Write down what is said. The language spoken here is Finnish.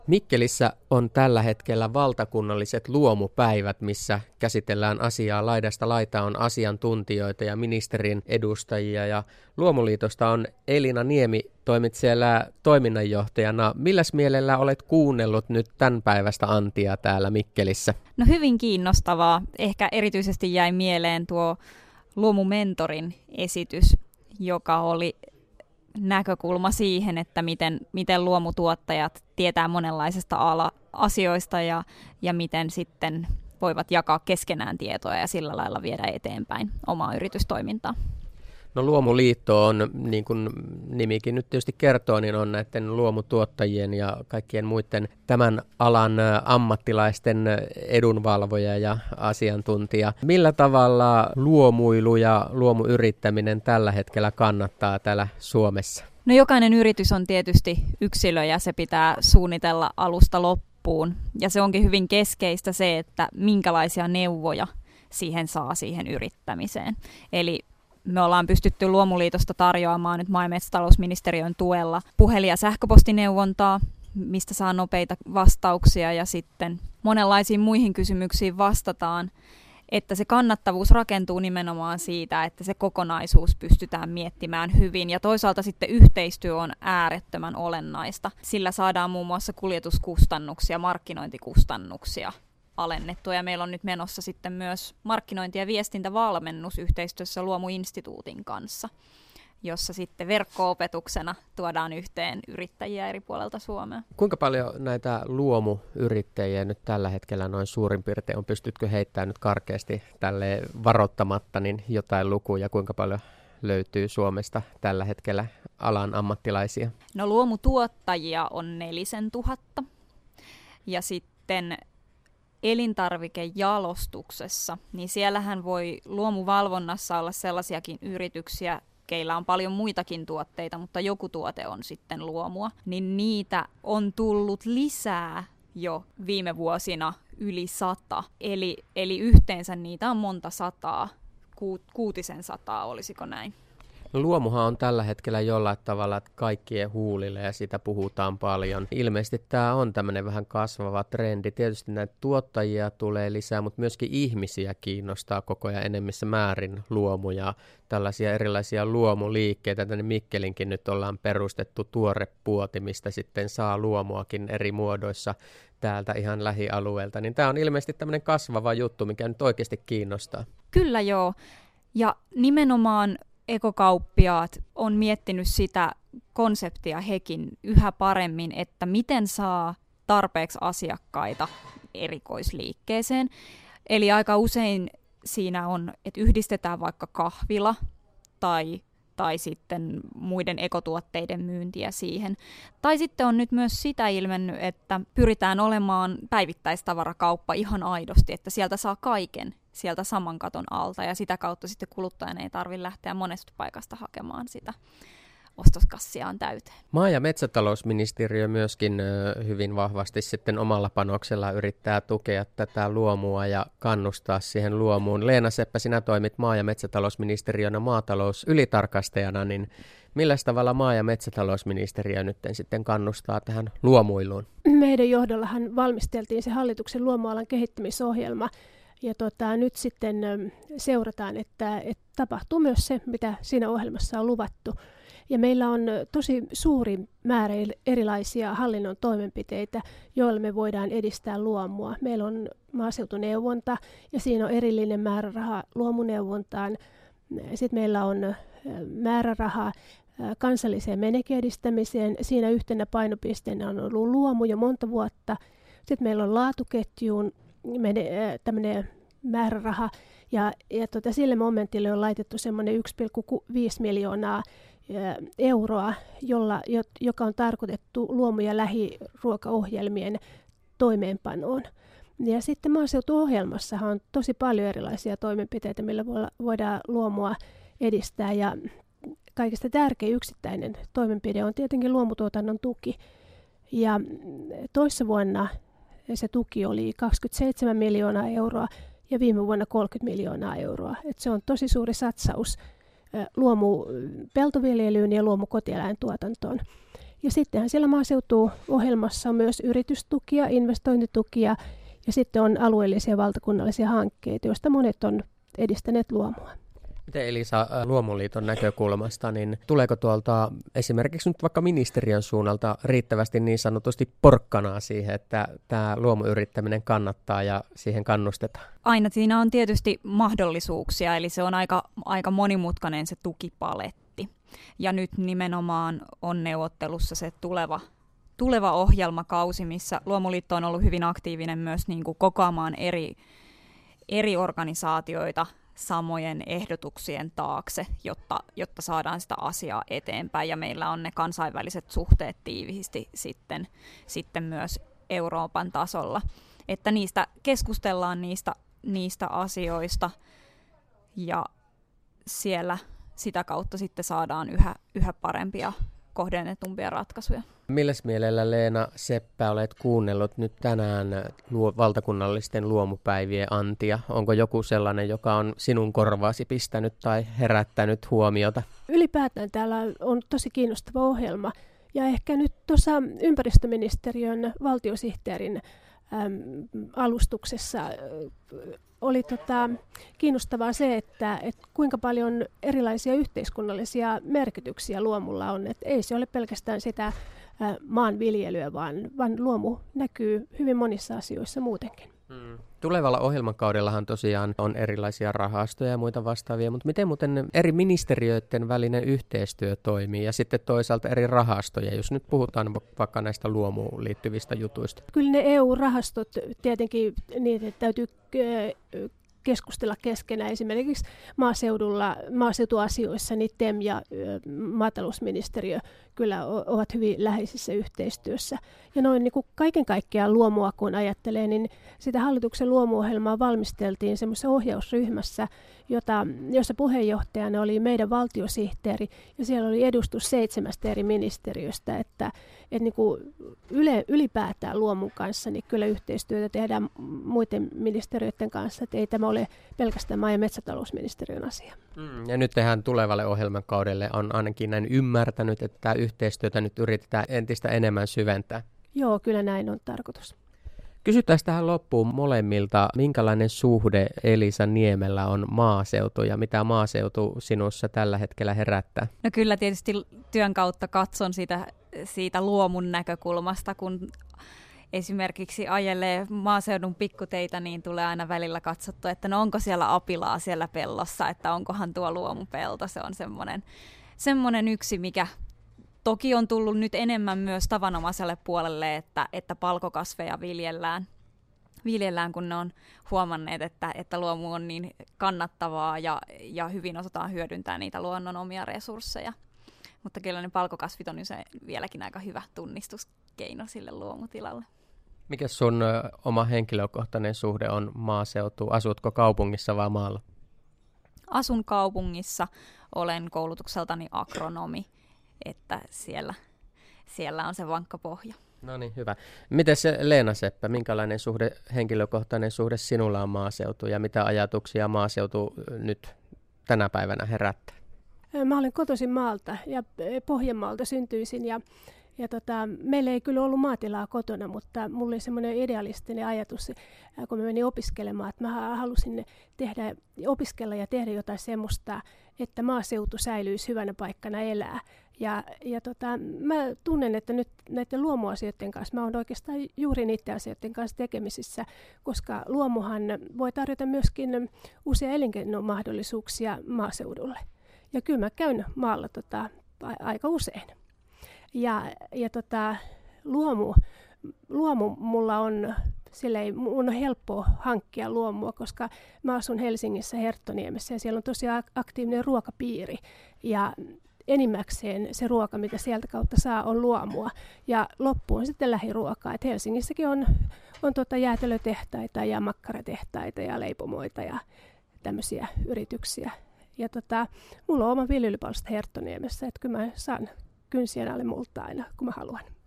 Mikkelissä on tällä hetkellä valtakunnalliset luomupäivät, missä käsitellään asiaa laidasta laitaan, on asiantuntijoita ja ministerin edustajia. Ja Luomuliitosta on Elina Niemi, toimit siellä toiminnanjohtajana. Milläs mielellä olet kuunnellut nyt tämän päivästä antia täällä Mikkelissä? No hyvin kiinnostavaa. Ehkä erityisesti jäi mieleen tuo Luomumentorin esitys, joka oli näkökulma siihen, että miten luomutuottajat tietää monenlaisista asioista ja miten sitten voivat jakaa keskenään tietoa ja sillä lailla viedä eteenpäin omaa yritystoimintaa. No Luomuliitto on, niin kuin nimikin nyt tietysti kertoo, niin on näiden luomutuottajien ja kaikkien muiden tämän alan ammattilaisten edunvalvoja ja asiantuntija. Millä tavalla luomuilu ja luomuyrittäminen tällä hetkellä kannattaa täällä Suomessa? No jokainen yritys on tietysti yksilö ja se pitää suunnitella alusta loppuun. Ja se onkin hyvin keskeistä se, että minkälaisia neuvoja siihen yrittämiseen. Eli me ollaan pystytty Luomuliitosta tarjoamaan nyt maa- ja metsätalousministeriön tuella puhelin- ja sähköpostineuvontaa, mistä saa nopeita vastauksia ja sitten monenlaisiin muihin kysymyksiin vastataan, että se kannattavuus rakentuu nimenomaan siitä, että se kokonaisuus pystytään miettimään hyvin ja toisaalta sitten yhteistyö on äärettömän olennaista. Sillä saadaan muun muassa kuljetuskustannuksia, markkinointikustannuksia alennettua ja meillä on nyt menossa sitten myös markkinointi- ja viestintävalmennus yhteistyössä Luomuinstituutin kanssa, jossa sitten verkko-opetuksena tuodaan yhteen yrittäjiä eri puolelta Suomea. Kuinka paljon näitä luomuyrittäjiä nyt tällä hetkellä noin suurin piirtein on? Pystytkö heittämään nyt karkeasti tälle varoittamatta niin jotain lukuja, kuinka paljon löytyy Suomesta tällä hetkellä alan ammattilaisia? No luomutuottajia on 4 000 ja sitten elintarvikejalostuksessa, niin siellähän voi luomuvalvonnassa olla sellaisiakin yrityksiä, keillä on paljon muitakin tuotteita, mutta joku tuote on sitten luomua, niin niitä on tullut lisää jo viime vuosina yli 100. Eli yhteensä niitä on monta sataa, 600 olisiko näin. No luomuhan on tällä hetkellä jollain tavalla kaikkien huulilla ja siitä puhutaan paljon. Ilmeisesti tämä on tämmöinen vähän kasvava trendi. Tietysti näitä tuottajia tulee lisää, mutta myöskin ihmisiä kiinnostaa koko ajan enemmissä määrin luomu ja tällaisia erilaisia luomuliikkeitä. Tänne Mikkelinkin nyt ollaan perustettu Tuorepuoti, mistä sitten saa luomuakin eri muodoissa täältä ihan lähialueelta. Niin tämä on ilmeisesti tämmöinen kasvava juttu, mikä nyt oikeasti kiinnostaa. Kyllä joo. Ja nimenomaan ekokauppiaat on miettinyt sitä konseptia hekin yhä paremmin, että miten saa tarpeeksi asiakkaita erikoisliikkeeseen. Eli aika usein siinä on, että yhdistetään vaikka kahvila tai sitten muiden ekotuotteiden myyntiä siihen. Tai sitten on nyt myös sitä ilmennyt, että pyritään olemaan päivittäistavarakauppa ihan aidosti, että sieltä saa kaiken sieltä saman katon alta ja sitä kautta sitten kuluttajan ei tarvitse lähteä monesta paikasta hakemaan sitä ostoskassiaan täyteen. Maa- ja metsätalousministeriö myöskin hyvin vahvasti sitten omalla panoksella yrittää tukea tätä luomua ja kannustaa siihen luomuun. Leena Seppä, sinä toimit maa- ja metsätalousministeriönä maatalousylitarkastajana, niin millä tavalla maa- ja metsätalousministeriö nyt sitten kannustaa tähän luomuiluun? Meidän johdollahan valmisteltiin se hallituksen luomualan kehittämisohjelma. Ja nyt sitten seurataan, että tapahtuu myös se, mitä siinä ohjelmassa on luvattu. Ja meillä on tosi suuri määrä erilaisia hallinnon toimenpiteitä, joilla me voidaan edistää luomua. Meillä on maaseutuneuvonta ja siinä on erillinen määräraha luomuneuvontaan. Sitten meillä on määräraha kansalliseen menekeedistämiseen. Siinä yhtenä painopisteenä on ollut luomu jo monta vuotta. Sitten meillä on laatuketjuun tämmöinen määräraha ja sille momentille on laitettu semmoinen 1,5 miljoonaa euroa, joka on tarkoitettu luomu- ja lähiruokaohjelmien toimeenpanoon. Ja sitten maaseutuohjelmassahan on tosi paljon erilaisia toimenpiteitä, millä voidaan luomua edistää ja kaikista tärkein yksittäinen toimenpide on tietenkin luomutuotannon tuki. Ja toissa vuonna se tuki oli 27 miljoonaa euroa ja viime vuonna 30 miljoonaa euroa. Et se on tosi suuri satsaus luomupeltoviljelyyn ja luomukotieläintuotantoon. Ja sittenhän siellä maaseutuohjelmassa on myös yritystukia, investointitukia ja sitten on alueellisia valtakunnallisia hankkeita, joista monet on edistäneet luomua. Miten Elisa Luomuliiton näkökulmasta, niin tuleeko tuolta esimerkiksi nyt vaikka ministeriön suunnalta riittävästi niin sanotusti porkkanaa siihen, että tämä luomuyrittäminen kannattaa ja siihen kannustetaan? Aina siinä on tietysti mahdollisuuksia, eli se on aika monimutkainen se tukipaletti. Ja nyt nimenomaan on neuvottelussa se tuleva ohjelmakausi, missä Luomuliitto on ollut hyvin aktiivinen myös niin kuin kokoamaan eri organisaatioita samojen ehdotuksien taakse, jotta saadaan sitä asiaa eteenpäin. Ja meillä on ne kansainväliset suhteet tiiviisti sitten myös Euroopan tasolla. Että niistä keskustellaan niistä asioista ja siellä sitä kautta sitten saadaan yhä parempia kohdennetumpia ratkaisuja. Milläs mielellä, Leena Seppä, olet kuunnellut nyt tänään valtakunnallisten luomupäivien antia? Onko joku sellainen, joka on sinun korvaasi pistänyt tai herättänyt huomiota? Ylipäätään täällä on tosi kiinnostava ohjelma. Ja ehkä nyt tuossa ympäristöministeriön valtiosihteerin alustuksessa oli kiinnostavaa se, että kuinka paljon erilaisia yhteiskunnallisia merkityksiä luomulla on. Että ei se ole pelkästään sitä maanviljelyä, vaan luomu näkyy hyvin monissa asioissa muutenkin. Tulevalla ohjelmakaudellahan tosiaan on erilaisia rahastoja ja muita vastaavia, mutta miten muuten eri ministeriöiden välinen yhteistyö toimii ja sitten toisaalta eri rahastoja, jos nyt puhutaan vaikka näistä luomuun liittyvistä jutuista? Kyllä ne EU-rahastot tietenkin, niitä täytyy keskustella keskenään. Esimerkiksi maaseutuasioissa niin TEM ja maatalousministeriö kyllä ovat hyvin läheisissä yhteistyössä. Ja noin niin kuin kaiken kaikkiaan luomua, kun ajattelee, niin sitä hallituksen luomuohjelmaa valmisteltiin semmoisessa ohjausryhmässä, jossa puheenjohtajana oli meidän valtiosihteeri, ja siellä oli edustus 7 eri ministeriöstä, että niin kuin ylipäätään luomun kanssa niin kyllä yhteistyötä tehdään muiden ministeriöiden kanssa, että ei tämä ole pelkästään maa- ja metsätalousministeriön asia. Ja nyt tehdään tulevalle ohjelmakaudelle, on ainakin näin ymmärtänyt, että tämä yhteistyötä nyt yritetään entistä enemmän syventää. Joo, kyllä näin on tarkoitus. Kysytään tähän loppuun molemmilta, minkälainen suhde Elisa Niemellä on maaseutu ja mitä maaseutu sinussa tällä hetkellä herättää? No kyllä tietysti työn kautta katson siitä luomun näkökulmasta, kun esimerkiksi ajelee maaseudun pikkuteitä, niin tulee aina välillä katsottua, että no onko siellä apilaa siellä pellossa, että onkohan tuo luomupelto. Se on semmoinen yksi, mikä toki on tullut nyt enemmän myös tavanomaiselle puolelle, että palkokasveja viljellään, kun ne on huomanneet, että luomu on niin kannattavaa ja hyvin osataan hyödyntää niitä luonnon omia resursseja. Mutta kyllä ne palkokasvit on vieläkin aika hyvä tunnistuskeino sille luomutilalle. Mikä sun oma henkilökohtainen suhde on maaseutuun? Asutko kaupungissa vai maalla? Asun kaupungissa, olen koulutukseltani agronomi, että siellä on se vankka pohja. No niin, hyvä. Miten se Leena Seppä, minkälainen henkilökohtainen suhde sinulla on maaseutuun ja mitä ajatuksia maaseutu nyt tänä päivänä herättää? Mä olen kotoisin maalta ja Pohjanmaalta syntyisin ja meillä ei kyllä ollut maatilaa kotona, mutta mulla oli semmoinen idealistinen ajatus, kun mä menin opiskelemaan, että mä halusin opiskella ja tehdä jotain semmoista, että maaseutu säilyisi hyvänä paikkana elää. Ja mä tunnen, että nyt näiden luomuasioiden kanssa mä oon oikeastaan juuri niiden asioiden kanssa tekemisissä, koska luomuhan voi tarjota myöskin uusia elinkeinomahdollisuuksia maaseudulle. Ja kyllä mä käyn maalla aika usein. Ja luomu mulla on, mun on helppo hankkia luomua, koska mä asun Helsingissä Herttoniemessä ja siellä on tosi aktiivinen ruokapiiri. Ja enimmäkseen se ruoka, mitä sieltä kautta saa, on luomua. Ja loppu on sitten lähiruokaa. Et Helsingissäkin on jäätelötehtaita ja makkaratehtaita ja leipomoita ja tämmöisiä yrityksiä. Ja mulla on oma viljelypalsta Herttoniemessä, että kyllä mä saan kynsien alle multa aina, kun mä haluan.